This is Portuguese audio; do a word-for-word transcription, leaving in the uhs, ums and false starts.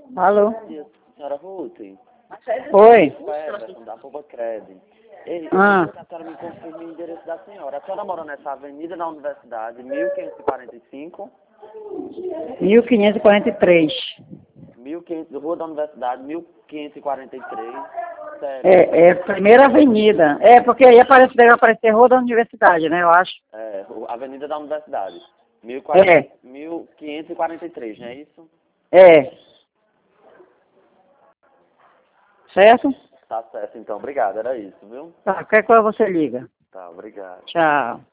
Alô? Bom dia, senhora Ruth. Oi. O Everton, da Arroba Cred. Ei, Ah. eu queria que a senhora me confirme o endereço da senhora. A senhora mora nessa avenida da Universidade, mil quinhentos e quarenta e cinco? mil quinhentos e quarenta e três. mil e quinhentos, Rua da Universidade, mil quinhentos e quarenta e três. Sério. É, é Primeira Avenida. É, porque aí aparece, deve aparecer Rua da Universidade, né, eu acho. É, Avenida da Universidade. É. mil quinhentos e quarenta e três, não é isso? É. Certo? Tá certo, então. Obrigado, era isso, viu? Tá, qualquer coisa você liga. Tá, obrigado. Tchau.